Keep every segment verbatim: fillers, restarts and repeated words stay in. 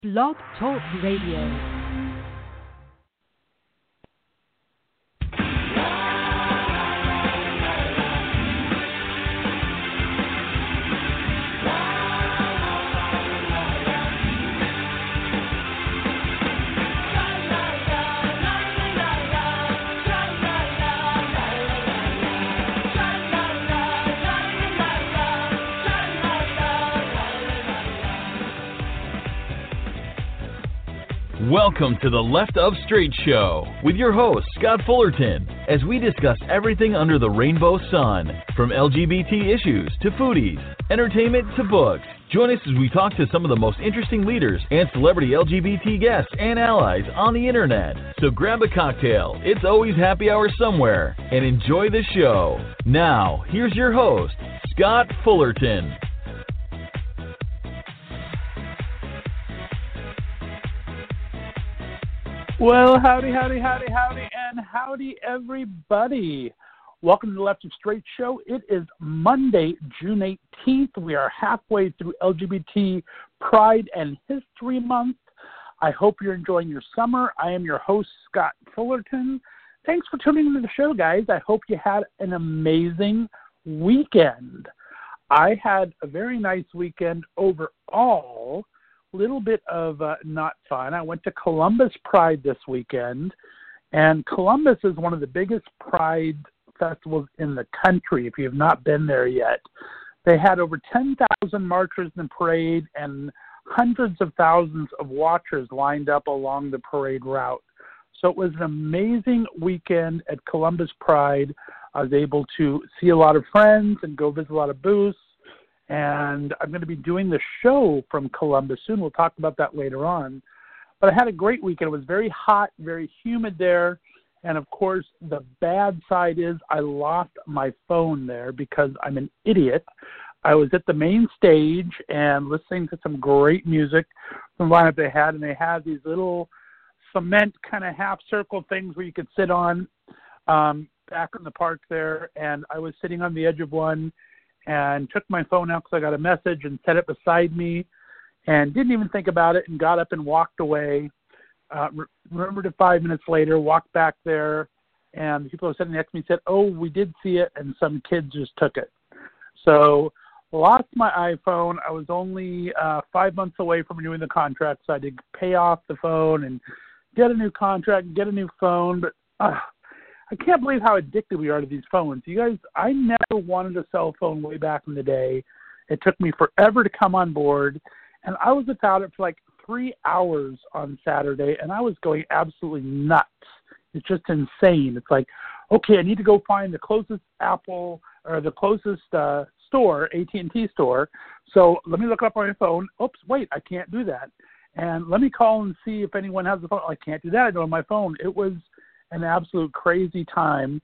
Blog Talk Radio. Welcome to the Left of Straight Show with your host, Scott Fullerton, as we discuss everything under the rainbow sun, from L G B T issues to foodies, entertainment to books. Join us as we talk to some of the most interesting leaders and celebrity L G B T guests and allies on the internet. So grab a cocktail, it's always happy hour somewhere, and enjoy the show. Now, here's your host, Scott Fullerton. Well, howdy, howdy, howdy, howdy, and howdy, everybody. Welcome to the Left of Straight Show. It is Monday, June eighteenth. We are halfway through L G B T Pride and History Month. I hope you're enjoying your summer. I am your host, Scott Fullerton. Thanks for tuning into the show, guys. I hope you had an amazing weekend. I had a very nice weekend overall. Little bit of uh, not fun. I went to Columbus Pride this weekend, and Columbus is one of the biggest Pride festivals in the country, if you have not been there yet. They had over ten thousand marchers in the parade and hundreds of thousands of watchers lined up along the parade route. So it was an amazing weekend at Columbus Pride. I was able to see a lot of friends and go visit a lot of booths. And I'm going to be doing the show from Columbus soon. We'll talk about that later on. But I had a great weekend. It was very hot, very humid there. And, of course, the bad side is I lost my phone there because I'm an idiot. I was at the main stage and listening to some great music from the lineup they had. And they had these little cement kind of half-circle things where you could sit on um, back in the park there. And I was sitting on the edge of one and took my phone out because I got a message and set it beside me and didn't even think about it and got up and walked away. Uh, re- remembered it five minutes later, walked back there, and the people who were sitting next to me said, oh, we did see it, and some kids just took it. So lost my iPhone. I was only uh, five months away from renewing the contract, so I did pay off the phone and get a new contract and get a new phone, but uh, I can't believe how addicted we are to these phones. You guys, I never wanted a cell phone way back in the day. It took me forever to come on board, and I was without it for like three hours on Saturday, and I was going absolutely nuts. It's just insane. It's like, okay, I need to go find the closest Apple or the closest uh, store, A T and T store. So let me look up on my phone. Oops, wait, I can't do that. And let me call and see if anyone has the phone. I can't do that. I don't have my phone. It was an absolute crazy time.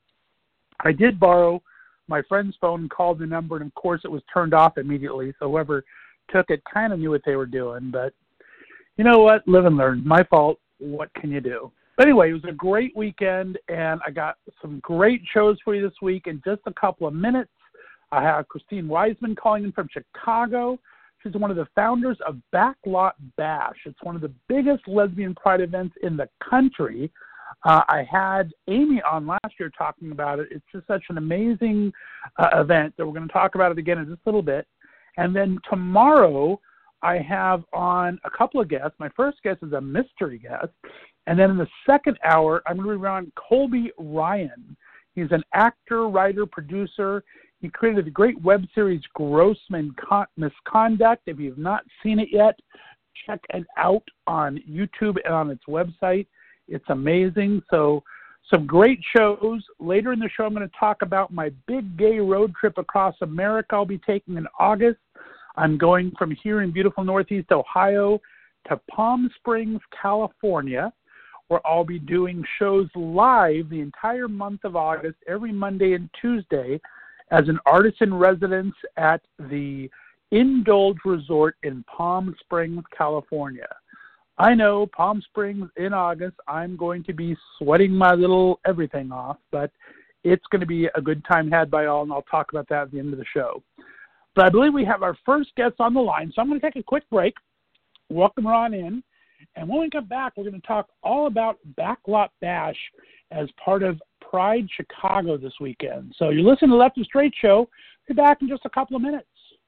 I did borrow my friend's phone and called the number, and of course it was turned off immediately, so whoever took it kind of knew what they were doing. But you know what? Live and learn. My fault. What can you do? But anyway, it was a great weekend, and I got some great shows for you this week. In just a couple of minutes, I have Christine Wiseman calling in from Chicago. She's one of the founders of Backlot Bash. It's one of the biggest lesbian pride events in the country. Uh, I had Amy on last year talking about it. It's just such an amazing uh, event that we're going to talk about it again in just a little bit. And then tomorrow I have on a couple of guests. My first guest is a mystery guest. And then in the second hour, I'm going to be on Colby Ryan. He's an actor, writer, producer. He created the great web series Gross Misconduct. If you've not seen it yet, check it out on YouTube and on its website. It's amazing. So some great shows. Later in the show, I'm going to talk about my big gay road trip across America I'll be taking in August. I'm going from here in beautiful Northeast Ohio to Palm Springs, California, where I'll be doing shows live the entire month of August, every Monday and Tuesday, as an artist in residence at the Indulge Resort in Palm Springs, California. I know, Palm Springs in August, I'm going to be sweating my little everything off, but it's going to be a good time had by all, and I'll talk about that at the end of the show. But I believe we have our first guest on the line, so I'm going to take a quick break, welcome her on in, And when we come back, we're going to talk all about Backlot Bash as part of Pride Chicago this weekend. So you're listening to the Left of Straight Show. Be back in just a couple of minutes.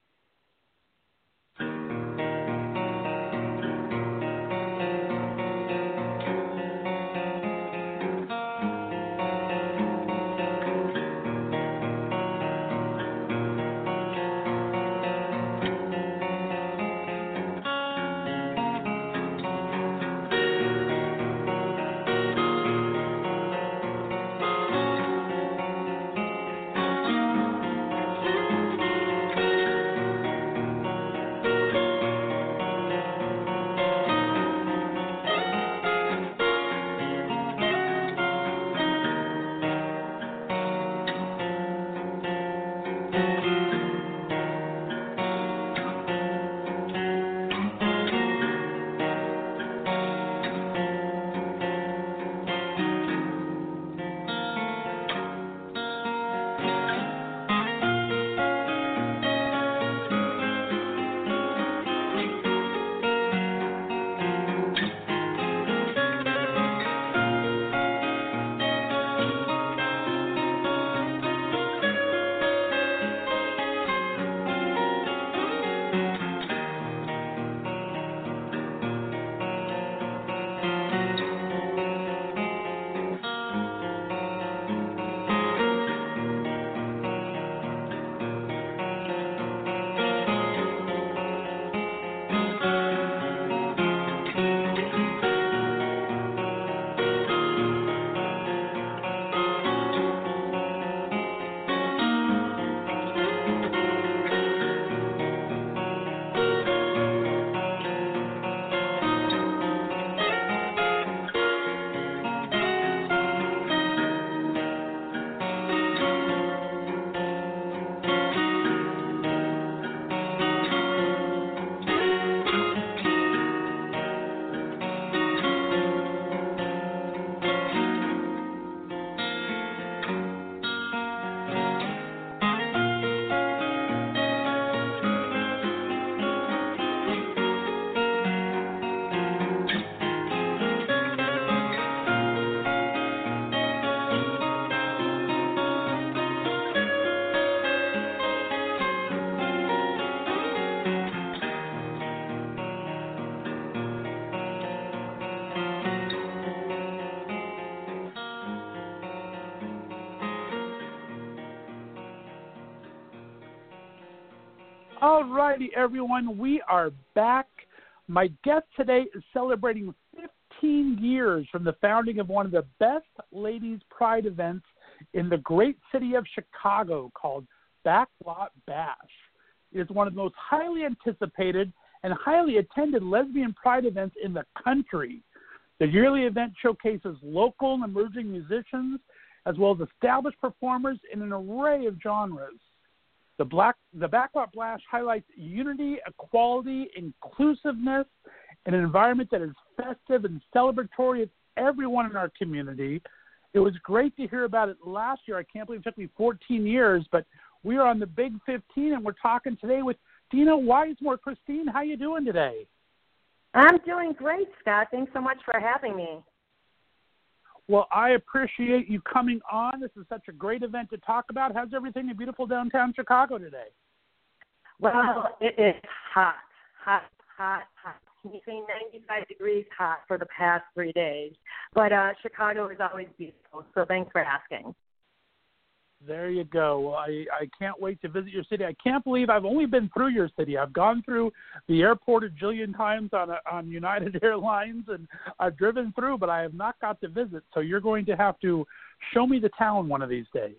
All righty, everyone. We are back. My guest today is celebrating fifteen years from the founding of one of the best ladies' pride events in the great city of Chicago called Backlot Bash. It is one of the most highly anticipated and highly attended lesbian pride events in the country. The yearly event showcases local and emerging musicians as well as established performers in an array of genres. The, Black, the Backlot Bash highlights unity, equality, inclusiveness, in an environment that is festive and celebratory of everyone in our community. It was great to hear about it last year. I can't believe it took me fourteen years, but we are on the big fifteen, and we're talking today with Dina Wisemore. Christine, how you doing today? I'm doing great, Scott. Thanks so much for having me. Well, I appreciate you coming on. This is such a great event to talk about. How's everything in beautiful downtown Chicago today? Well, it is hot, hot, hot, hot. Between ninety-five degrees hot for the past three days. But uh, Chicago is always beautiful, so thanks for asking. There you go. Well, I, I can't wait to visit your city. I can't believe I've only been through your city. I've gone through the airport a jillion times on a, on United Airlines, and I've driven through, but I have not got to visit. So you're going to have to show me the town one of these days.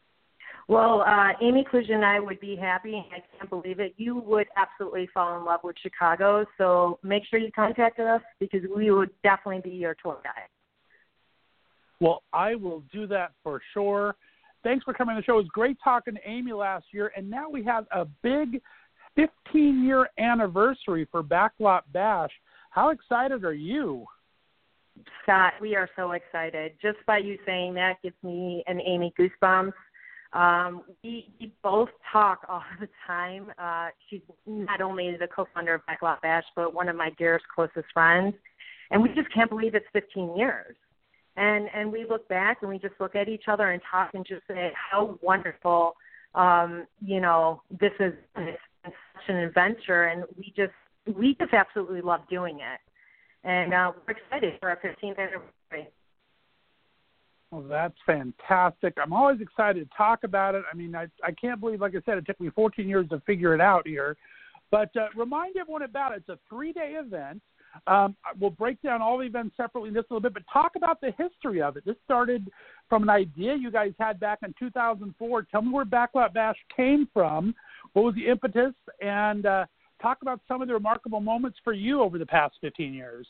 Well, uh, Amy Kluge and I would be happy, and I can't believe it. You would absolutely fall in love with Chicago, so make sure you contact us because we would definitely be your tour guide. Well, I will do that for sure. Thanks for coming on the show. It was great talking to Amy last year, and now we have a big fifteen-year anniversary for Backlot Bash. How excited are you? Scott, we are so excited. Just by you saying that gives me and Amy goosebumps. Um, we, we both talk all the time. Uh, she's not only the co-founder of Backlot Bash, but one of my dearest, closest friends. And we just can't believe it's fifteen years. And and we look back and we just look at each other and talk and just say how wonderful, um, you know, this is. It's such an adventure, and we just we just absolutely love doing it. And uh, we're excited for our fifteenth anniversary. Well, that's fantastic. I'm always excited to talk about it. I mean, I, I can't believe, like I said, it took me fourteen years to figure it out here. But uh, remind everyone about it. It's a three-day event. Um, we'll break down all the events separately in just a little bit, but talk about the history of it. This started from an idea you guys had back in two thousand four. Tell me where Backlot Bash came from. What was the impetus? And uh, talk about some of the remarkable moments for you over the past fifteen years.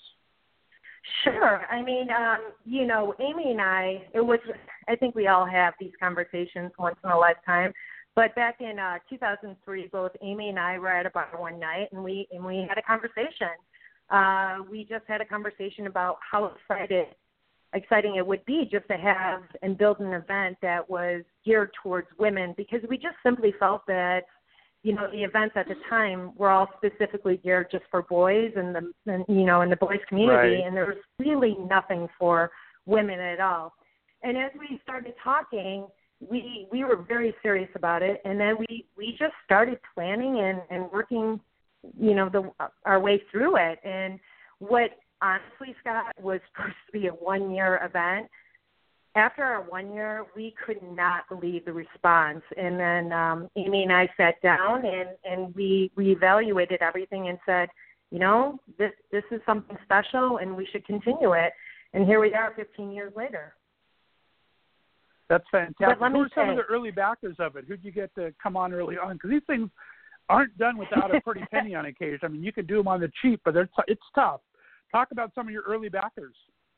Sure. I mean, um, you know, Amy and I, it was, I think we all have these conversations once in a lifetime. But back in uh, two thousand three, both Amy and I were at a bar one night, and we and we had a conversation. Uh, we just had a conversation about how excited, exciting it would be just to have and build an event that was geared towards women, because we just simply felt that, you know, the events at the time were all specifically geared just for boys and the, and, you know, in the boys community, right. And there was really nothing for women at all. And as we started talking, we we were very serious about it, and then we, we just started planning and, and working, you know, the our way through it. And what honestly, Scott, was supposed to be a one-year event, after our one year, we could not believe the response. And then um, Amy and I sat down and, and we, we evaluated everything and said, you know, this this is something special and we should continue it. And here we are fifteen years later. That's fantastic. But let me Who are some say, of the early backers of it? Who did you get to come on early on? Because these things aren't done without a pretty penny on occasion. I mean, you can do them on the cheap, but they're t- it's tough. Talk about some of your early backers.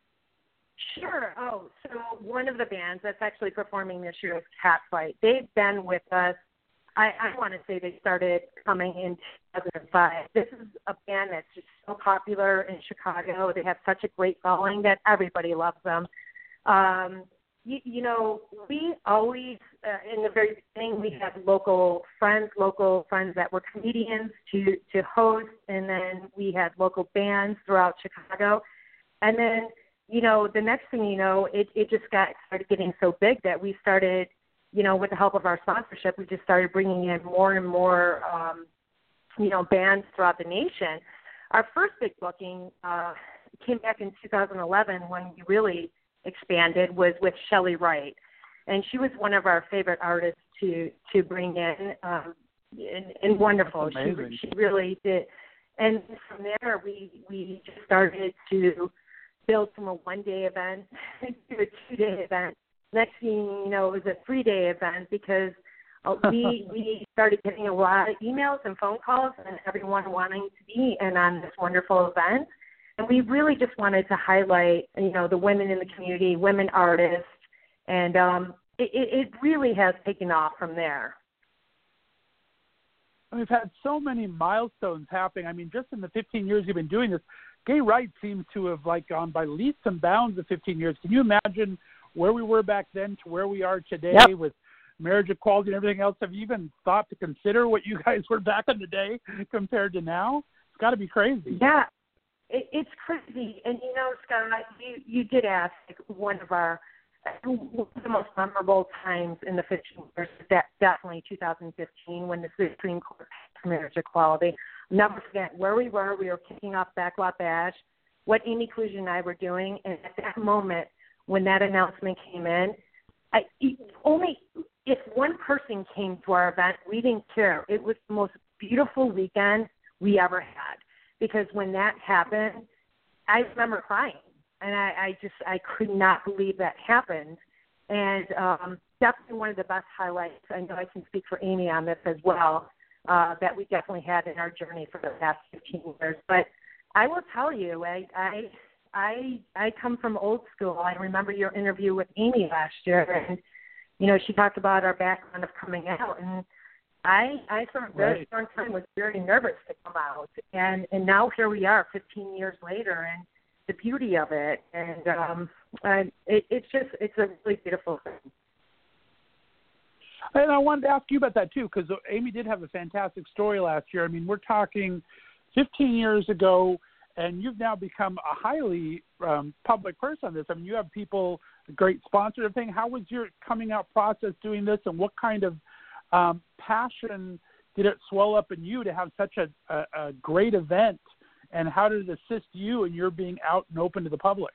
Sure. Oh, so one of the bands that's actually performing this year is Catfight. They've been with us. I, I want to say they started coming in two thousand five. This is a band that's just so popular in Chicago. They have such a great following that everybody loves them. Um, you, you know, we always, uh, in the very beginning, we had local friends, local friends that were comedians to, to host, and then we had local bands throughout Chicago. And then, you know, the next thing you know, it, it just got started getting so big that we started, you know, with the help of our sponsorship, we just started bringing in more and more, um, you know, bands throughout the nation. Our first big booking uh, came back in two thousand eleven when we really expanded, was with Shelley Wright. And she was one of our favorite artists to, to bring in, um, and, and wonderful. She, she really did. And from there, we, we just started to build from a one-day event to a two-day event. Next thing you know, it was a three-day event because uh, we we started getting a lot of emails and phone calls and everyone wanting to be in on this wonderful event. And we really just wanted to highlight, you know, the women in the community, women artists, and um, it, it really has taken off from there. We've had so many milestones happening. I mean, just in the fifteen years you've been doing this, gay rights seems to have like gone by leaps and bounds of fifteen years. Can you imagine where we were back then to where we are today yep. with marriage equality and everything else? Have you even thought to consider what you guys were back in the day compared to now? It's got to be crazy. Yeah, it, it's crazy. And, you know, Scott, you, you did ask one of our one of the most memorable times in the fifteen years is that definitely two thousand fifteen when the Supreme Court passed marriage equality. I'll never forget where we were. We were kicking off Backlot Bash, what Amy Kluge and I were doing, and at that moment, when that announcement came in, I, only if one person came to our event, we didn't care. It was the most beautiful weekend we ever had, because when that happened, I remember crying, and I, I just I could not believe that happened. And um, definitely one of the best highlights. I know I can speak for Amy on this as well, uh, that we definitely had in our journey for the past fifteen years. But I will tell you, I. I I I come from old school. I remember your interview with Amy last year, and you know she talked about our background of coming out, and I I for a very right. long time was very nervous to come out, and and now here we are, fifteen years later, and the beauty of it, and um, and it, it's just it's a really beautiful thing. And I wanted to ask you about that too, because Amy did have a fantastic story last year. I mean, we're talking fifteen years ago. and you've now become a highly um, public person on this. I mean, you have people, great sponsor and everything. How was your coming out process doing this, and what kind of um, passion did it swell up in you to have such a, a, a great event, and how did it assist you in your being out and open to the public?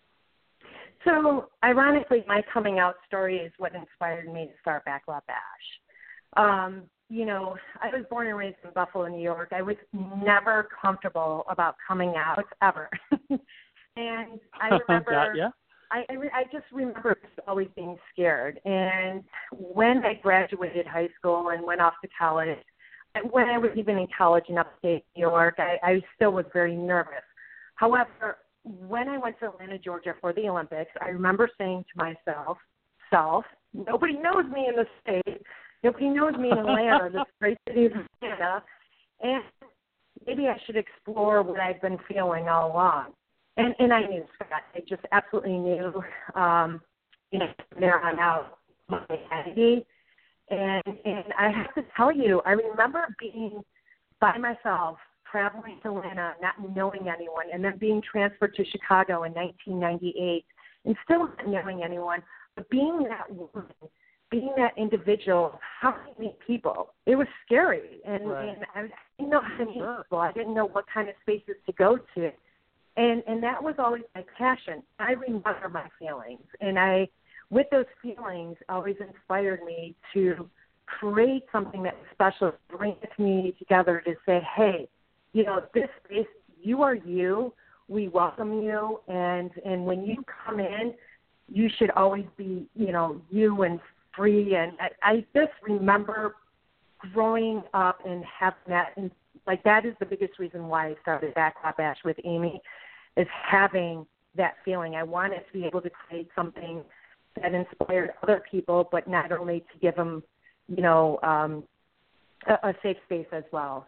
So, ironically, my coming out story is what inspired me to start Backlot Bash. Um, you know, I was born and raised in Buffalo, New York. I was never comfortable about coming out, ever. And I remember, Got ya. I, I, re- I just remember always being scared. And when I graduated high school and went off to college, and when I was even in college in upstate New York, I, I still was very nervous. However, when I went to Atlanta, Georgia for the Olympics, I remember saying to myself, self, nobody knows me in the state. Nobody knows me in Atlanta, this great city of Atlanta. And maybe I should explore what I've been feeling all along. And and I knew, Scott. I just absolutely knew, um, you know, from there on out, my identity. And, and I have to tell you, I remember being by myself, traveling to Atlanta, not knowing anyone, and then being transferred to Chicago in nineteen ninety-eight, and still not knowing anyone, but being that woman, being that individual, how do you meet people? It was scary, and, right. and I didn't know how to meet people. I didn't know what kind of spaces to go to, and and that was always my passion. I remember my feelings, and I, with those feelings, always inspired me to create something that was special, bring the community together to say, hey, you know, this space, you are you, we welcome you, and, and when you come in, you should always be, you know, you and free. And I, I just remember growing up and having that, and like that is the biggest reason why I started Backlot Bash with Amy, is having that feeling. I wanted to be able to create something that inspired other people, but not only to give them, you know, um, a, a safe space as well.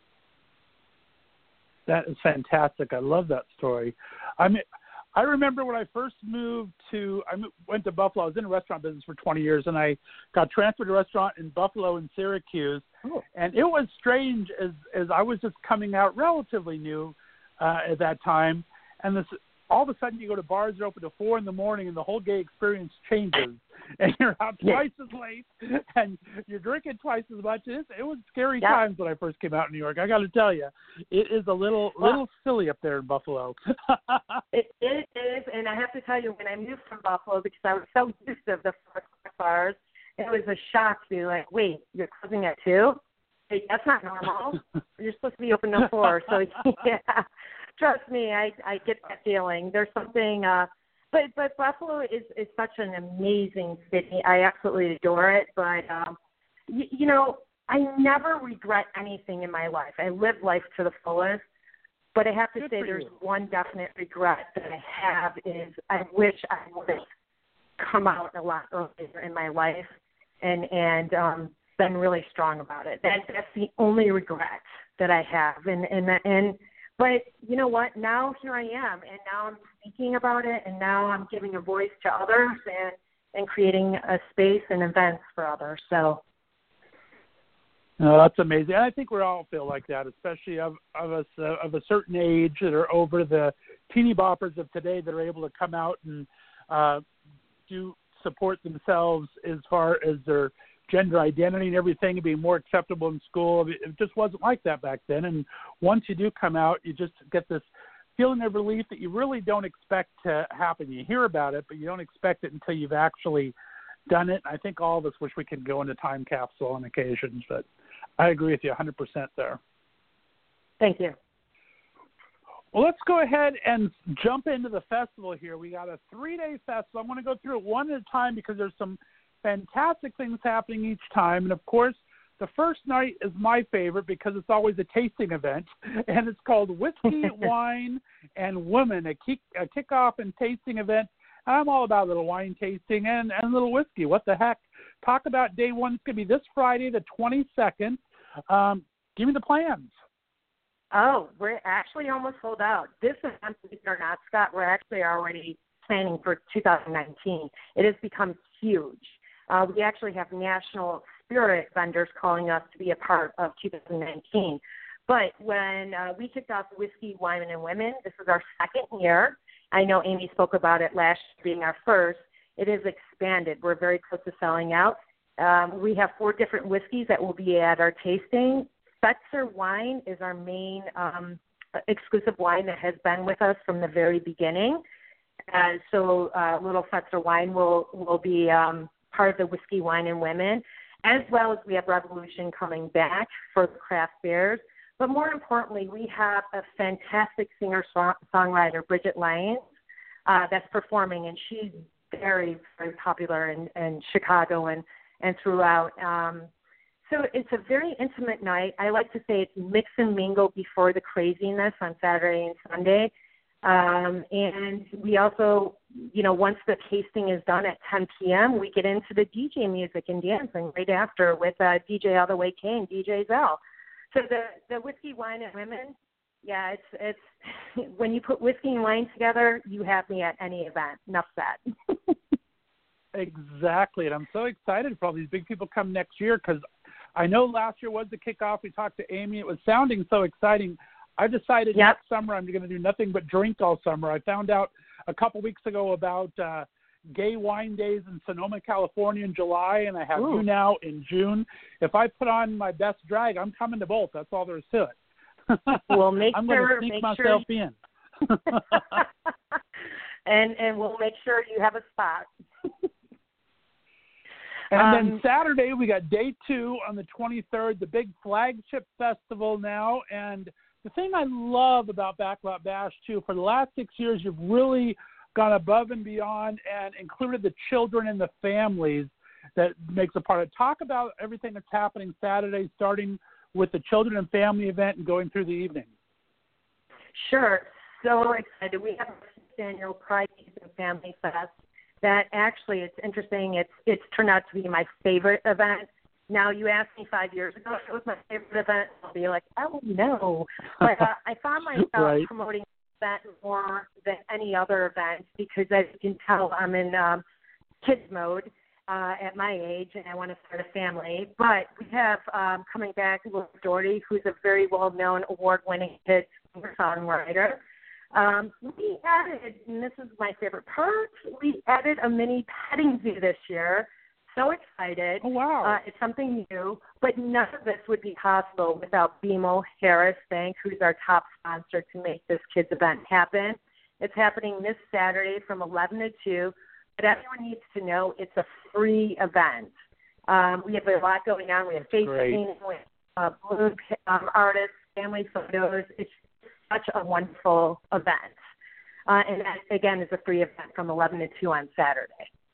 That is fantastic. I love that story. I mean, I remember when I first moved to, I went to Buffalo. I was in the restaurant business for twenty years, and I got transferred to a restaurant in Buffalo and Syracuse. Oh. And it was strange as, as I was just coming out relatively new uh, at that time. And this, all of a sudden you go to bars that are open to four in the morning, and the whole gay experience changes. And you're out twice as late, and you're drinking twice as much. It, it was scary yeah. times when I first came out in New York. I got to tell you, it is a little well, little silly up there in Buffalo. it, it is, and I have to tell you, when I moved from Buffalo, because I was so used to the bars, it was a shock to be like, wait, you're closing at two? Hey, that's not normal. You're supposed to be open at four. So, yeah, trust me, I, I get that feeling. There's something uh, – But but Buffalo is, is such an amazing city. I absolutely adore it. But, um, you, you know, I never regret anything in my life. I live life to the fullest. But I have to Good say there's you. one definite regret that I have is I wish I would have come out a lot earlier in my life and, and um, been really strong about it. That, that's the only regret that I have. And, and, and But you know what? Now here I am, and now I'm speaking about it, and now I'm giving a voice to others and, and creating a space and events for others. So, no, that's amazing. And I think we all feel like that, especially of, of us uh, of a certain age that are over the teeny boppers of today that are able to come out and uh, do support themselves as far as their gender identity and everything, and being more acceptable in school. It just wasn't like that back then. And once you do come out, you just get this feeling of relief that you really don't expect to happen. You hear about it, but you don't expect it until you've actually done it. I think all of us wish we could go in a time capsule on occasions, but I agree with you one hundred percent there. Thank you. Well, let's go ahead and jump into the festival here. We got a three-day festival. I'm going to go through it one at a time because there's some fantastic things happening each time. And, of course, the first night is my favorite because it's always a tasting event, and it's called Whiskey, Wine, and Women, a, kick, a kickoff and tasting event. And I'm all about a little wine tasting and, and a little whiskey. What the heck? Talk about day one. It's going to be this Friday, the twenty-second. Um, give me the plans. Oh, we're actually almost sold out. This event, believe it or not, Scott, we're actually already planning for two thousand nineteen. It has become huge. Uh, we actually have national spirit vendors calling us to be a part of two thousand nineteen. But when uh, we kicked off Whiskey, Wine, and Women, this was our second year. I know Amy spoke about it last year being our first. It has expanded. We're very close to selling out. Um, we have four different whiskeys that will be at our tasting. Fetzer wine is our main um, exclusive wine that has been with us from the very beginning. Uh, so uh, Little Fetzer wine will, will be um, part of the Whiskey, Wine, and Women, as well as we have Revolution coming back for the craft beers. But more importantly, we have a fantastic singer-songwriter, Bridget Lyons, uh, that's performing, and she's very, very popular in, in Chicago and, and throughout. Um, so it's a very intimate night. I like to say it's mix and mingle before the craziness on Saturday and Sunday. Um, and we also, you know, once the tasting is done at ten p.m., we get into the D J music and dancing right after with uh, D J All the Way Kane, D J Zell. So the, the Whiskey, Wine, and Women, yeah, it's it's when you put whiskey and wine together, you have me at any event. Enough said. Exactly, and I'm so excited for all these big people come next year because I know last year was the kickoff. We talked to Amy. It was sounding so exciting. I decided yep. next summer I'm going to do nothing but drink all summer. I found out a couple weeks ago about uh, gay wine days in Sonoma, California in July, and I have Ooh. you now in June. If I put on my best drag, I'm coming to both. That's all there is to it. We'll make I'm sure, going to sneak make myself sure you... in. and and we'll make sure you have a spot. And um, then Saturday, we got day two on the twenty-third, the big flagship festival now. And the thing I love about Backlot Bash, too, for the last six years, you've really gone above and beyond and included the children and the families that makes a part of it. Talk about everything that's happening Saturday, starting with the children and family event and going through the evening. Sure. So excited. We have our annual Pride Kids and Family Fest. That actually, it's interesting. It's it's turned out to be my favorite event. Now, you asked me five years ago if it was my favorite event, I'll be like, oh, no. But uh, I found myself right. promoting that more than any other event because, as you can tell, I'm in um, kids mode uh, at my age, and I want to start a family. But we have um, coming back Laura Doherty, who's a very well-known award-winning kid singer-songwriter. Um, we added, and this is my favorite part, we added a mini petting zoo this year. So excited. Oh, wow. Uh, it's something new, but none of this would be possible without B M O Harris Bank, who's our top sponsor to make this kids event happen. It's happening this Saturday from eleven to two, but everyone needs to know it's a free event. Um, we have a lot going on. We have face painting, we have uh, balloon um, artists, family photos. It's such a wonderful event. Uh, and that, again, is a free event from eleven to two on Saturday.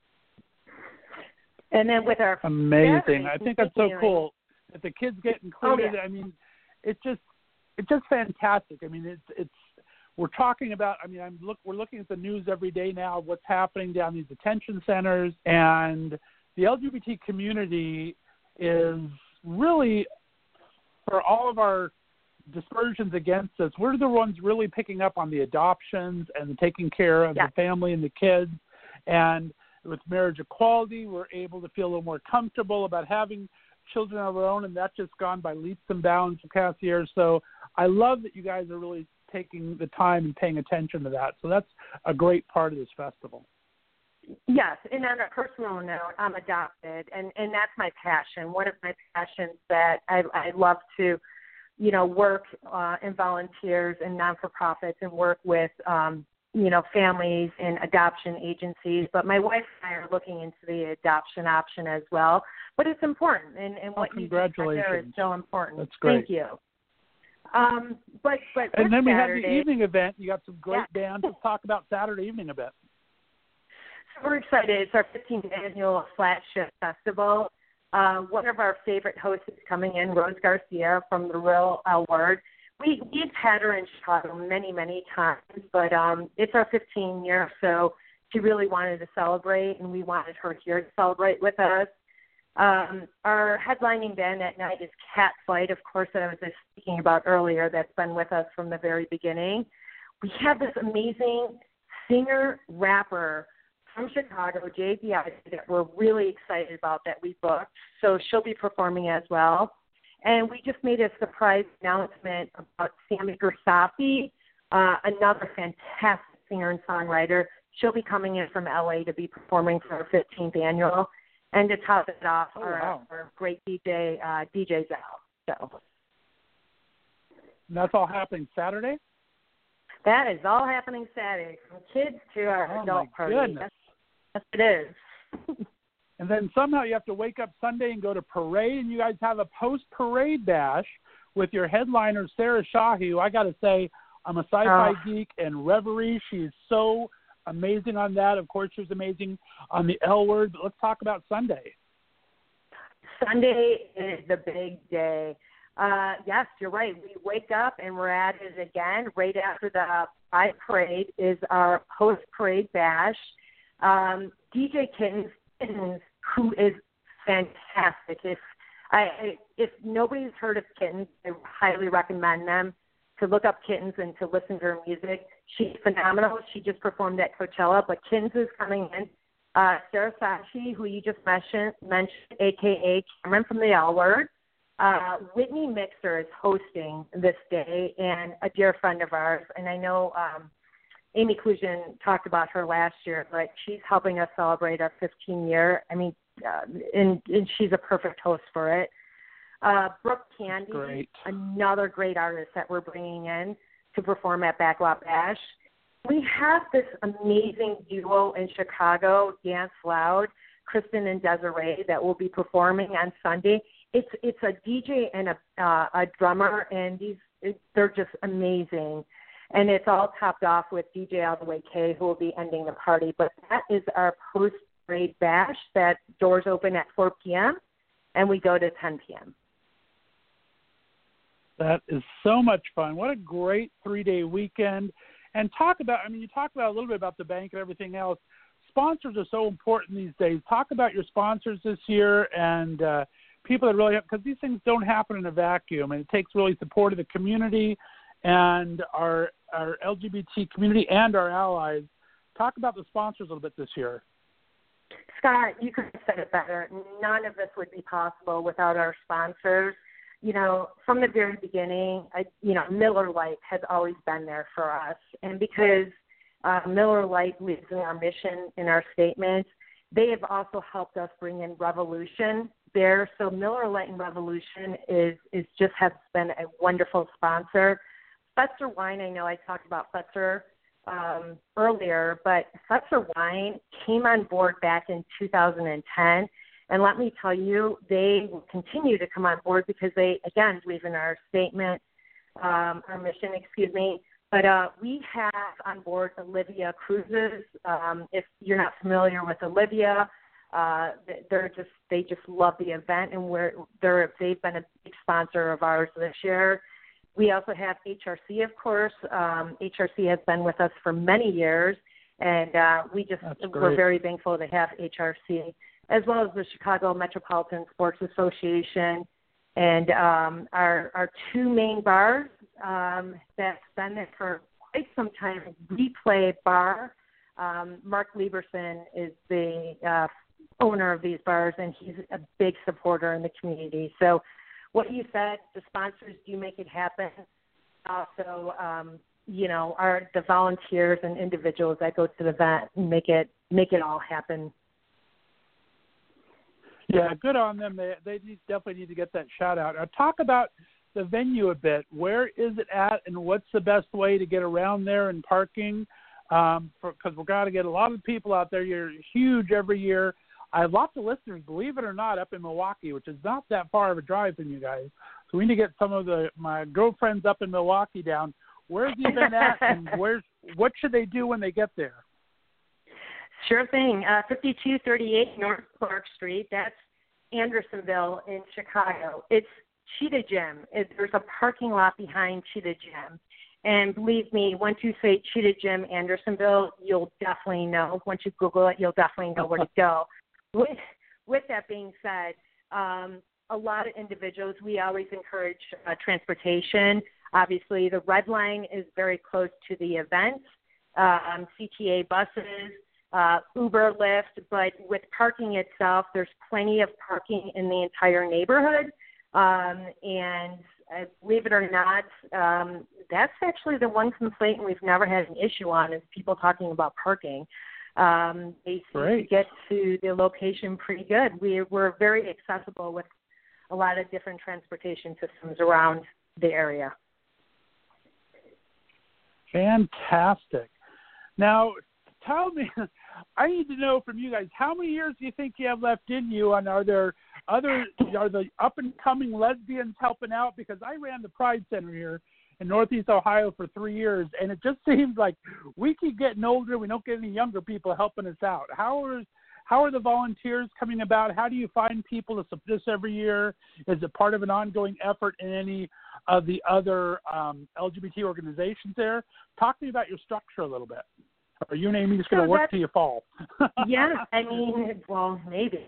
And then with our amazing, I think that's so cool that the kids get included. Oh, yeah. I mean, it's just it's just fantastic. I mean, it's it's we're talking about. I mean, I'm look we're looking at the news every day now of what's happening down these detention centers, and the L G B T community is really, for all of our dispersions against us, we're the ones really picking up on the adoptions and the taking care of yeah. the family and the kids. And with marriage equality, we're able to feel a little more comfortable about having children of our own, and that's just gone by leaps and bounds the past year. So I love that you guys are really taking the time and paying attention to that. So that's a great part of this festival. Yes, and on a personal note, I'm adopted, and, and that's my passion. One of my passions that I, I love to, you know, work uh, in volunteers and non-for-profits and work with, um, you know, families and adoption agencies. But my wife and I are looking into the adoption option as well. But it's important, and, and what oh, you did there is so important. That's great. Thank you. Um, but but and then we Saturday, have the evening event. You got some great yeah. bands. Let's talk about Saturday evening a bit. So we're excited. It's our fifteenth annual Flagship Festival. Uh, one of our favorite hosts is coming in, Rose Garcia from the Real L Word. We, we've had her in Chicago many, many times, but um, it's our fifteenth year, so she really wanted to celebrate, and we wanted her here to celebrate with us. Um, our headlining band that night is Cat Flight, of course, that I was just speaking about earlier, that's been with us from the very beginning. We have this amazing singer-rapper from Chicago, J B I, that we're really excited about that we booked. So she'll be performing as well. And we just made a surprise announcement about Sammy Gersafi, uh, another fantastic singer and songwriter. She'll be coming in from L A to be performing for our fifteenth annual. And to top it off, oh, our, wow. our great D J, uh, D J Zal. So. And that's all happening Saturday? That is all happening Saturday, from kids to our oh, adult my party. Goodness. Yes, it is. And then somehow you have to wake up Sunday and go to parade, and you guys have a post-parade bash with your headliner, Sarah Shahi, who I got to say, I'm a sci-fi oh. geek and Reverie. She's so amazing on that. Of course, she was amazing on the L Word, but let's talk about Sunday. Sunday is the big day. Uh, yes, you're right. We wake up and we're at it again. Right after the Pride Parade is our post-parade bash. Um, D J Kittens, who is fantastic. If I if nobody's heard of Kittens, I highly recommend them to look up Kittens and to listen to her music. She's phenomenal. She just performed at Coachella, but Kittens is coming in. Uh, Sarah Sashi, who you just mentioned, mentioned, a k a. Cameron from the L Word. Uh, Whitney Mixer is hosting this day, and a dear friend of ours. And I know um, Amy Klusian talked about her last year, but she's helping us celebrate our fifteen year. I mean, uh, and, and she's a perfect host for it. Uh, Brooke Candy, great. Another great artist that we're bringing in to perform at Backlot Bash. We have this amazing duo in Chicago, Dance Loud, Kristen and Desiree, that will be performing on Sunday. It's it's a D J and a uh, a drummer, and these it, they're just amazing. And it's all topped off with D J All the Way K, who will be ending the party. But that is our post-parade bash. That doors open at four p.m. and we go to ten p.m. That is so much fun. What a great three-day weekend. And talk about, I mean, you talked about a little bit about the bank and everything else. Sponsors are so important these days. Talk about your sponsors this year and uh, people that really, because these things don't happen in a vacuum, and it takes really support of the community and our our L G B T community and our allies. Talk about the sponsors a little bit this year. Scott, you could have said it better. None of this would be possible without our sponsors. You know, from the very beginning, I, you know, Miller Lite has always been there for us. And because uh, Miller Lite lives in our mission, in our statements, they have also helped us bring in Revolution there. So Miller Lite and Revolution is, is just has been a wonderful sponsor. Fetzer Wine, I know I talked about Fetzer um, earlier, but Fetzer Wine came on board back in two thousand ten. And let me tell you, they will continue to come on board because they, again, believe in our statement, um, our mission, excuse me. But uh, we have on board Olivia Cruises. Um, if you're not familiar with Olivia, uh, they're just they just love the event, and we're they're they've been a big sponsor of ours this year. We also have H R C, of course. Um, H R C has been with us for many years, and uh, we just we're very thankful to have H R C, as well as the Chicago Metropolitan Sports Association, and um, our our two main bars um, that's been there for quite some time. Replay Bar. Um, Mark Lieberson is the uh, owner of these bars, and he's a big supporter in the community. So what you said, the sponsors do make it happen. Also, um, you know, are the volunteers and individuals that go to the event and make it make it all happen. Yeah, good on them. They they need, definitely need to get that shout out. Now, talk about the venue a bit. Where is it at, and what's the best way to get around there and parking? Um, because we've got to get a lot of people out there. You're huge every year. I have lots of listeners, believe it or not, up in Milwaukee, which is not that far of a drive from you guys. So we need to get some of the my girlfriends up in Milwaukee down. Where's the event at, and where's what should they do when they get there? Sure thing. Uh, fifty-two thirty-eight North Clark Street. That's Andersonville in Chicago. It's Cheetah Gym. It, there's a parking lot behind Cheetah Gym. And believe me, once you say Cheetah Gym Andersonville, you'll definitely know. Once you Google it, you'll definitely know where to go. With, with that being said, um, a lot of individuals, we always encourage uh, transportation. Obviously, the Red Line is very close to the event. Um, C T A buses, uh, Uber, Lyft, but with parking itself, there's plenty of parking in the entire neighborhood. Um, and uh, believe it or not, um, that's actually the one complaint we've never had an issue on is people talking about parking. Um, they seem Great. to get to the location pretty good. We, we're very accessible with a lot of different transportation systems around the area. Fantastic. Now, tell me, I need to know from you guys, how many years do you think you have left in you, and are there other, are the up-and-coming lesbians helping out? Because I ran the Pride Center here in Northeast Ohio for three years, and it just seems like we keep getting older. We don't get any younger people helping us out. How are how are the volunteers coming about? How do you find people to support this every year? Is it part of an ongoing effort in any of the other um, L G B T organizations there? Talk to me about your structure a little bit. Are you and Amy just going to So work till you fall? Yeah, I mean, well, maybe.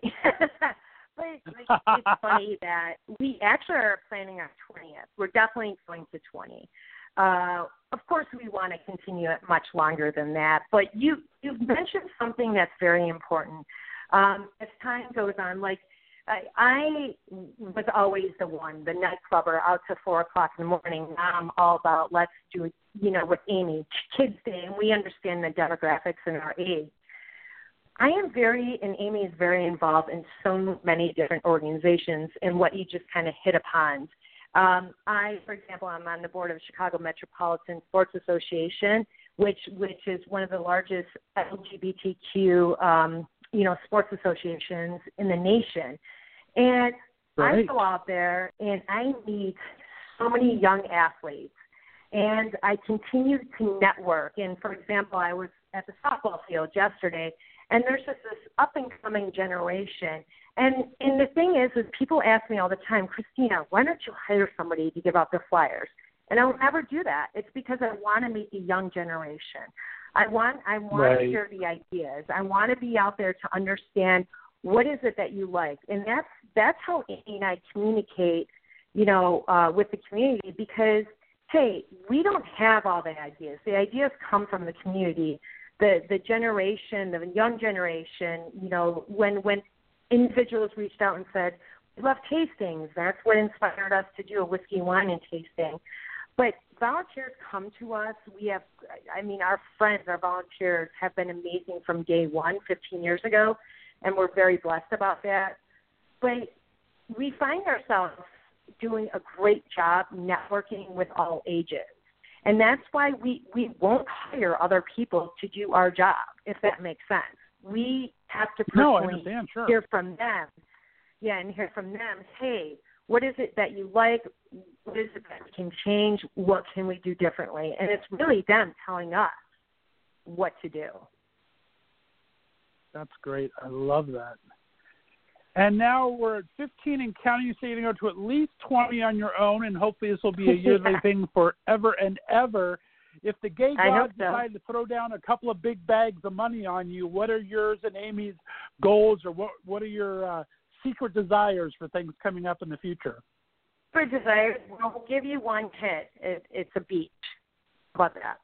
But it's, it's funny that we actually are planning on twentieth. We're definitely going to twenty. Uh, of course, we want to continue it much longer than that. But you you've mentioned something that's very important. Um, as time goes on, like I, I was always the one, the nightclubber, out to four o'clock in the morning. Now I'm all about let's do, you know, with Amy, Kids Day, and we understand the demographics and our age. I am very, and Amy is very involved in so many different organizations, and what you just kind of hit upon. Um, I, for example, I'm on the board of Chicago Metropolitan Sports Association, which which is one of the largest L G B T Q, um, you know, sports associations in the nation. And Right. I go out there and I meet so many young athletes, and I continue to network. And for example, I was at the softball field yesterday, and there's just this up-and-coming generation. And and the thing is, is people ask me all the time, Christina, why don't you hire somebody to give out the flyers? And I will never do that. It's because I want to meet the young generation. I want I want Right. to hear the ideas. I want to be out there to understand what is it that you like. And that's that's how Amy and I communicate, you know, uh, with the community, because, hey, we don't have all the ideas. The ideas come from the community. The the generation, the young generation, you know, when when individuals reached out and said, we love tastings, that's what inspired us to do a whiskey, wine, and tasting. But volunteers come to us. We have, I mean, our friends, our volunteers have been amazing from day one, fifteen years ago, and we're very blessed about that. But we find ourselves doing a great job networking with all ages. And that's why we, we won't hire other people to do our job, if that makes sense. We have to No, I personally understand, sure. hear from them. Yeah, and hear from them, hey, what is it that you like? What is it that we can change? What can we do differently? And it's really them telling us what to do. That's great. I love that. And now we're at fifteen and counting. You say you're going to go to at least twenty on your own, and hopefully this will be a yearly Yeah. thing forever and ever. If the gay I hope gods so. decide to throw down a couple of big bags of money on you, what are yours and Amy's goals, or what what are your uh, secret desires for things coming up in the future? For desires, we'll give you one hit. It, it's a beach. How about that?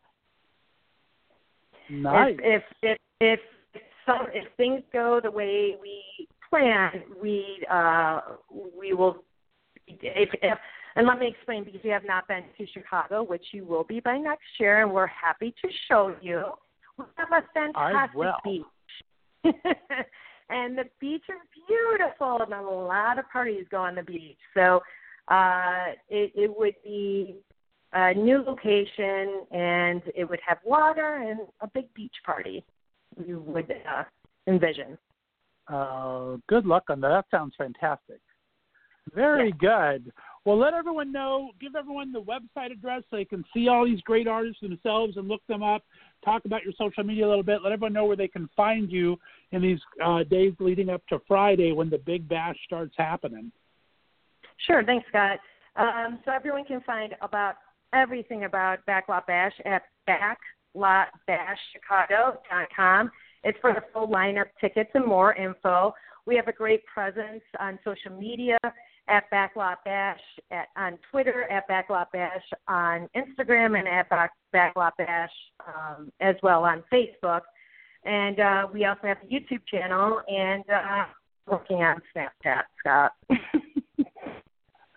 Nice. If if if if, some, if things go the way we plan, we uh, we will. If, if, and let me explain, because you have not been to Chicago, which you will be by next year, and we're happy to show you. We have a fantastic will. beach. And the beach is beautiful, and a lot of parties go on the beach. So uh, it, it would be a new location, and it would have water and a big beach party you would uh, envision. Uh, good luck on that. That sounds fantastic. Very Yeah. good. Well, let everyone know, give everyone the website address so they can see all these great artists themselves and look them up. Talk about your social media a little bit. Let everyone know where they can find you in these uh, days leading up to Friday when the big bash starts happening. Sure. Thanks, Scott. Um, so everyone can find about everything about Backlot Bash at backlot bash chicago dot com. It's for the full lineup, tickets, and more info. We have a great presence on social media at Backlot Bash, at, on Twitter, at Backlot Bash, on Instagram, and at Back, Backlot Bash um, as well on Facebook. And uh, we also have a YouTube channel and uh, working on Snapchat, Scott.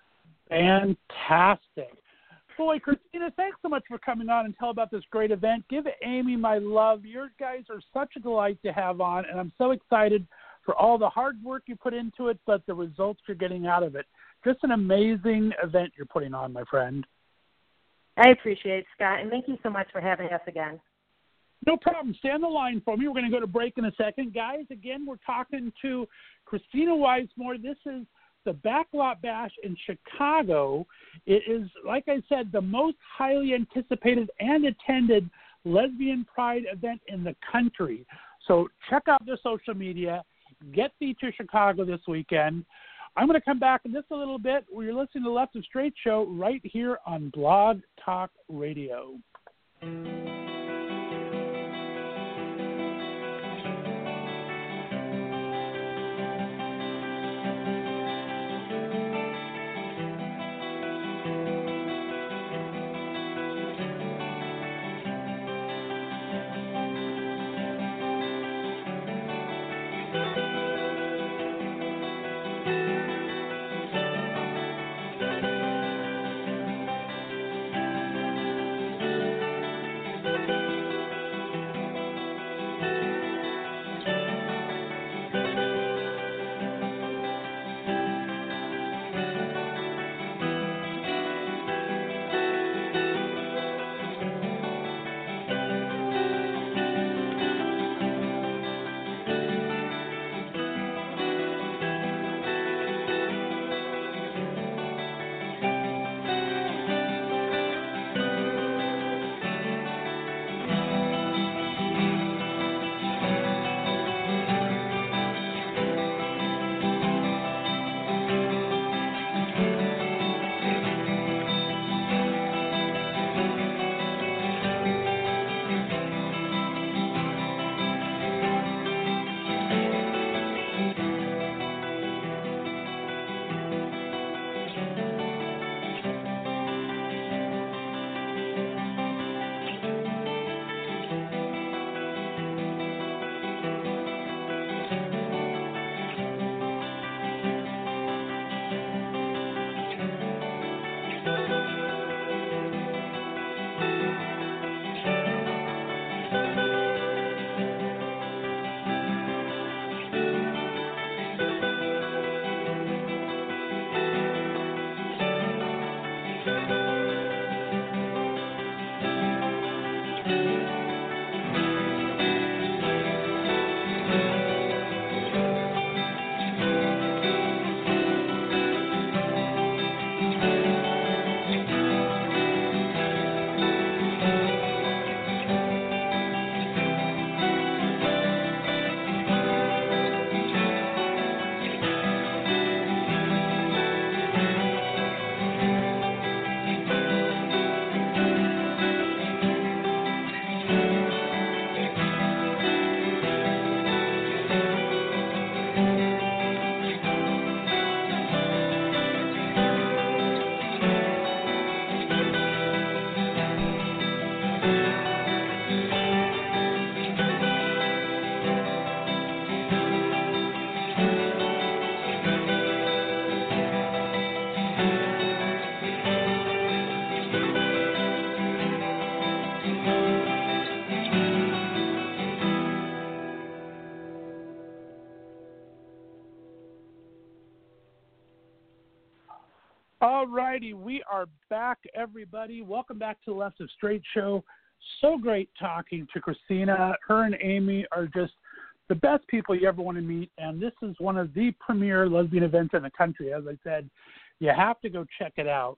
Fantastic. Boy, Christina, thanks so much for coming on and tell about this great event. Give Amy my love. Your guys are such a delight to have on, and I'm so excited for all the hard work you put into it, but the results you're getting out of it. Just an amazing event you're putting on, my friend. I appreciate it, Scott, and thank you so much for having us again. No problem. Stay on the line for me. We're going to go to break in a second. Guys, again, we're talking to Christina Weismore. This is the Backlot Bash in Chicago. It is, like I said, the most highly anticipated and attended lesbian pride event in the country. So check out their social media. Get thee to Chicago this weekend. I'm going to come back in just a little bit. You're listening to the Left of Straight Show right here on Blog Talk Radio. All righty, we are back, everybody. Welcome back to the Left of Straight Show. So great talking to Christina. Her and Amy are just the best people you ever want to meet, and this is one of the premier lesbian events in the country. As I said, you have to go check it out.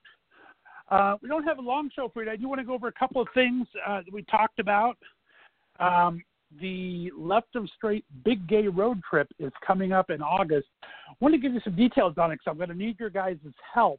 Uh, we don't have a long show for you. I do want to go over a couple of things uh, that we talked about. Um, the Left of Straight Big Gay Road Trip is coming up in August. I want to give you some details on it because I'm going to need your guys' help.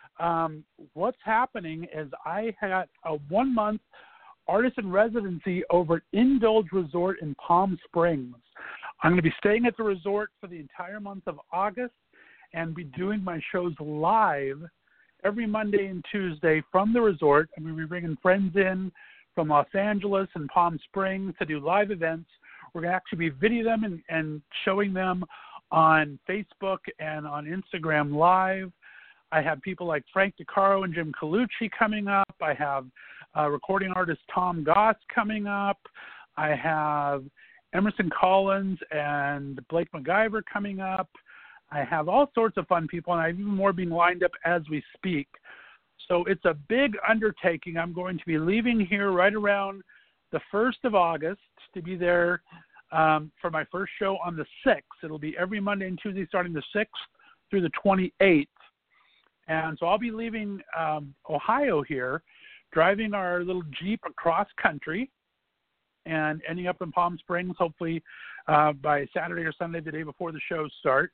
Um, what's happening is I had a one-month artisan residency over at Indulge Resort in Palm Springs. I'm going to be staying at the resort for the entire month of August and be doing my shows live every Monday and Tuesday from the resort. I'm going to be bringing friends in from Los Angeles and Palm Springs to do live events. We're going to actually be videoing them and, and showing them on Facebook and on Instagram Live. I have people like Frank DeCaro and Jim Colucci coming up. I have uh, recording artist Tom Goss coming up. I have Emerson Collins and Blake MacGyver coming up. I have all sorts of fun people, and I have even more being lined up as we speak. So it's a big undertaking. I'm going to be leaving here right around the first of August to be there um, for my first show on the sixth. It'll be every Monday and Tuesday starting the sixth through the twenty-eighth. And so I'll be leaving um, Ohio here, driving our little Jeep across country and ending up in Palm Springs, hopefully uh, by Saturday or Sunday, the day before the shows start.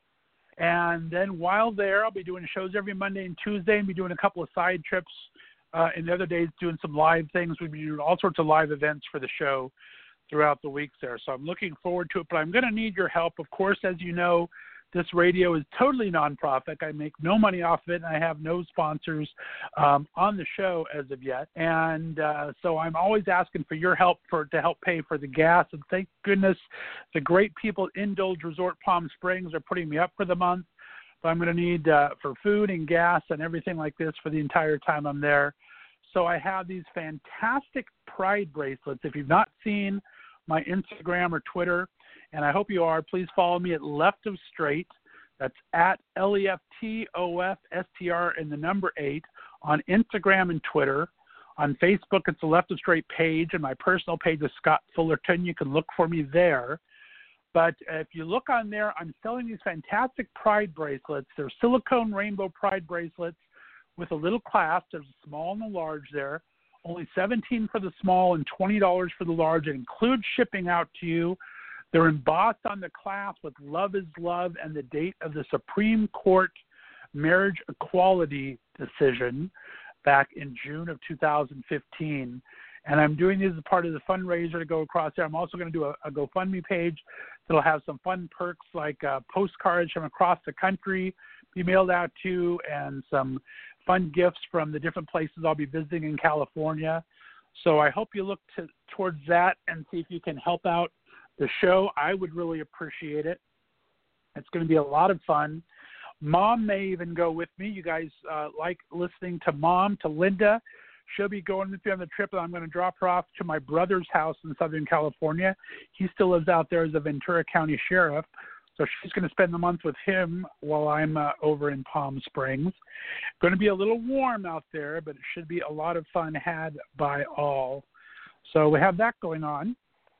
And then while there, I'll be doing shows every Monday and Tuesday and be doing a couple of side trips. Uh, and the other days doing some live things. We'll be doing all sorts of live events for the show throughout the weeks there. So I'm looking forward to it, but I'm going to need your help. Of course, as you know, this radio is totally nonprofit. I make no money off of it, and I have no sponsors um, on the show as of yet. And uh, so I'm always asking for your help for to help pay for the gas. And thank goodness the great people at Indulge Resort Palm Springs are putting me up for the month. But I'm going to need uh, for food and gas and everything like this for the entire time I'm there. So I have these fantastic Pride bracelets. If you've not seen my Instagram or Twitter, and I hope you are, please follow me at Left of Straight. That's at L E F T O F S T R and the number eight on Instagram and Twitter. On Facebook, it's the Left of Straight page, and my personal page is Scott Fullerton. You can look for me there. But if you look on there, I'm selling these fantastic Pride bracelets. They're silicone rainbow Pride bracelets with a little clasp. There's a small and a large there. Only seventeen dollars for the small and twenty dollars for the large. It includes shipping out to you. They're embossed on the clasp with Love is Love and the date of the Supreme Court marriage equality decision back in June of two thousand fifteen. And I'm doing these as part of the fundraiser to go across there. I'm also going to do a, a GoFundMe page that'll have some fun perks like uh, postcards from across the country be mailed out to, and some fun gifts from the different places I'll be visiting in California. So I hope you look to, towards that and see if you can help out the show. I would really appreciate it. It's going to be a lot of fun. Mom may even go with me. You guys uh, like listening to Mom, to Linda. She'll be going with me on the trip, and I'm going to drop her off to my brother's house in Southern California. He still lives out there as a Ventura County sheriff, so she's going to spend the month with him while I'm uh, over in Palm Springs. Going to be a little warm out there, but it should be a lot of fun had by all. So we have that going on.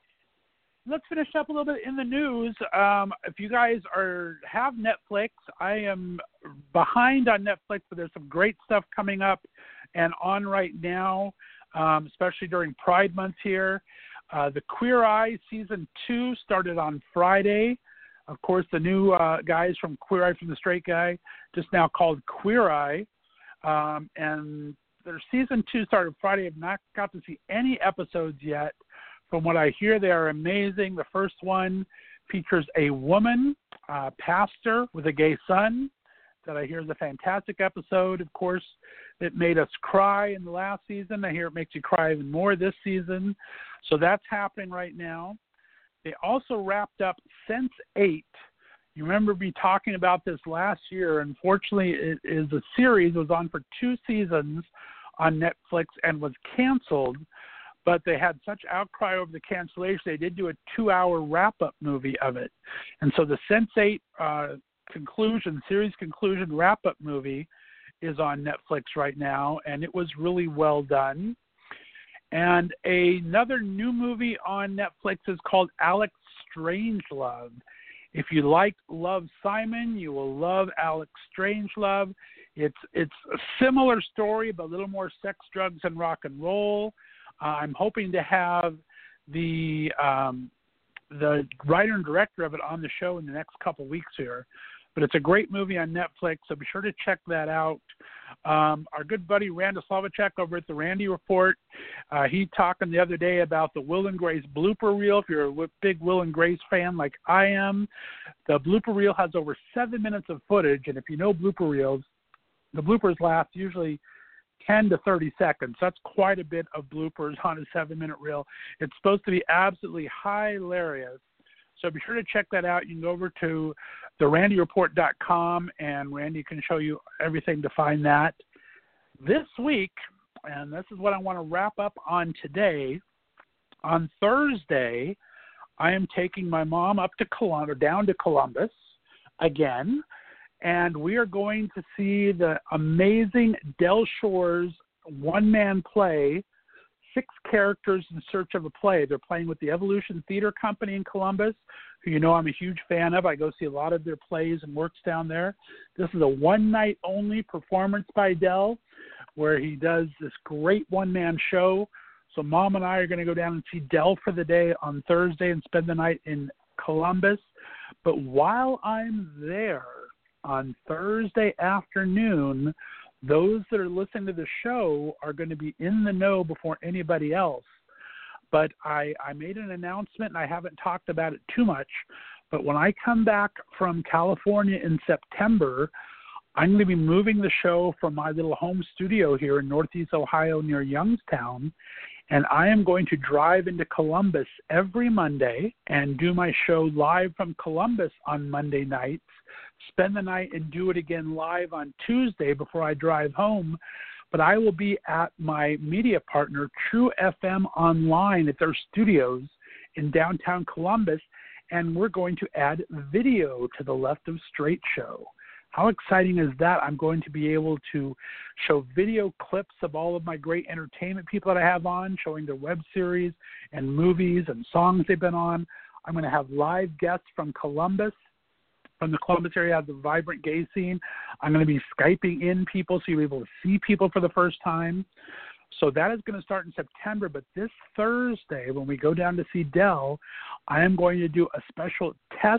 Let's finish up a little bit in the news. Um, if you guys are have Netflix, I am behind on Netflix, but there's some great stuff coming up and on right now, um, especially during Pride Month here. Uh, the Queer Eye Season two started on Friday. Of course, the new uh, guys from Queer Eye from the Straight Guy, just now called Queer Eye. Um, and their Season two started Friday. I've not got to see any episodes yet. From what I hear, they are amazing. The first one features a woman uh, pastor with a gay son that I hear is a fantastic episode. Of course, it made us cry in the last season. I hear it makes you cry even more this season. So that's happening right now. They also wrapped up Sense eight. You remember me talking about this last year. Unfortunately, it is a series. It was on for two seasons on Netflix and was canceled. But they had such outcry over the cancellation, they did do a two-hour wrap-up movie of it. And so the Sense eight uh, conclusion, series conclusion wrap-up movie is on Netflix right now, and it was really well done. And another new movie on Netflix is called Alex Strangelove. If you liked Love, Simon, you will love Alex Strangelove. It's, it's a similar story, but a little more sex, drugs, and rock and roll. Uh, I'm hoping to have the um, the writer and director of it on the show in the next couple weeks here. But it's a great movie on Netflix, so be sure to check that out. Um, our good buddy Randa Slavacek over at the Randy Report, uh, he talking the other day about the Will and Grace blooper reel. If you're a big Will and Grace fan like I am, the blooper reel has over seven minutes of footage, and if you know blooper reels, the bloopers last usually ten to thirty seconds. That's quite a bit of bloopers on a seven-minute reel. It's supposed to be absolutely hilarious. So be sure to check that out. You can go over to the randy report dot com, and Randy can show you everything to find that. This week, and this is what I want to wrap up on today, on Thursday, I am taking my mom up to Columbus, down to Columbus again, and we are going to see the amazing Del Shores one-man play, Six Characters in Search of a Play. They're playing with the Evolution Theater Company in Columbus, who you know I'm a huge fan of. I go see a lot of their plays and works down there. This is a one-night-only performance by Del, where he does this great one-man show. So Mom and I are going to go down and see Del for the day on Thursday and spend the night in Columbus. But while I'm there on Thursday afternoon, those that are listening to the show are going to be in the know before anybody else. But I, I made an announcement, and I haven't talked about it too much. But when I come back from California in September, I'm going to be moving the show from my little home studio here in Northeast Ohio near Youngstown, and I am going to drive into Columbus every Monday and do my show live from Columbus on Monday nights, spend the night and do it again live on Tuesday before I drive home. But I will be at my media partner, True F M Online, at their studios in downtown Columbus, and we're going to add video to the Left of Straight show. How exciting is that? I'm going to be able to show video clips of all of my great entertainment people that I have on, showing their web series and movies and songs they've been on. I'm going to have live guests from Columbus, from the Columbus area, the vibrant gay scene. I'm going to be Skyping in people so you'll be able to see people for the first time. So that is going to start in September. But this Thursday, when we go down to see Del, I am going to do a special test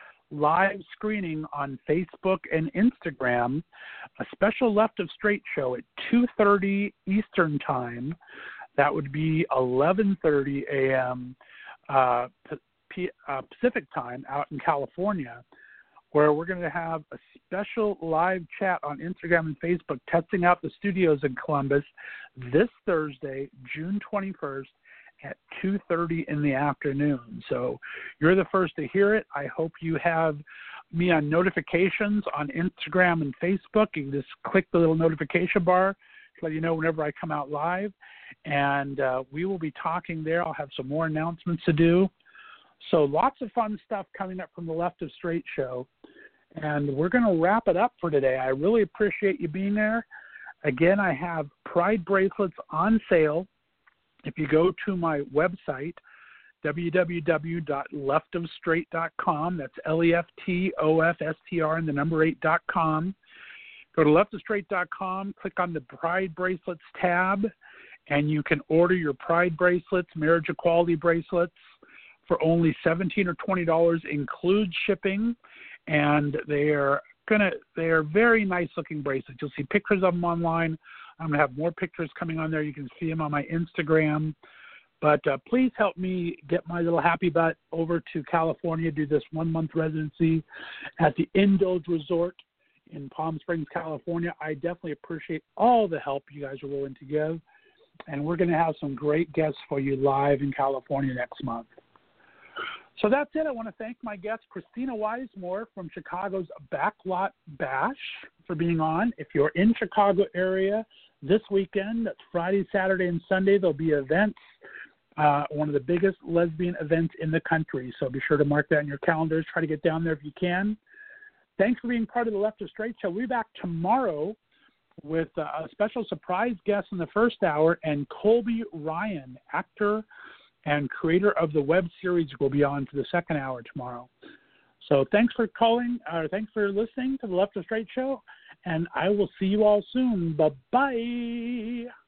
live screening on Facebook and Instagram, a special Left of Straight show at two thirty Eastern Time. That would be eleven thirty a.m. Uh, P- uh, Pacific Time out in California, where we're going to have a special live chat on Instagram and Facebook testing out the studios in Columbus this Thursday, June twenty-first, at two thirty in the afternoon. So you're the first to hear it. I hope you have me on notifications on Instagram and Facebook. You can just click the little notification bar to let you know whenever I come out live. And uh, we will be talking there. I'll have some more announcements to do. So lots of fun stuff coming up from the Left of Straight show. And we're going to wrap it up for today. I really appreciate you being there. Again, I have Pride bracelets on sale. If you go to my website, w w w dot left of straight dot com, that's L E F T O F S T R and the number eight dot com. Go to left of straight dot com, click on the Pride Bracelets tab, and you can order your Pride bracelets, marriage equality bracelets, for only seventeen dollars or twenty dollars, includes shipping, and they are gonna they are very nice looking bracelets. You'll see pictures of them online. I'm going to have more pictures coming on there. You can see them on my Instagram. But uh, please help me get my little happy butt over to California, do this one-month residency at the Indulge Resort in Palm Springs, California. I definitely appreciate all the help you guys are willing to give. And we're going to have some great guests for you live in California next month. So that's it. I want to thank my guest, Christina Weismore from Chicago's Backlot Bash, for being on. If you're in Chicago area this weekend, that's Friday, Saturday, and Sunday, there'll be events, uh, one of the biggest lesbian events in the country. So be sure to mark that in your calendars. Try to get down there if you can. Thanks for being part of the Left of Straight show. We'll be back tomorrow with uh, a special surprise guest in the first hour, and Colby Ryan, actor and creator of the web series, will be on for the second hour tomorrow. So thanks for calling, or thanks for listening to the Left of Straight show, and I will see you all soon. Bye-bye.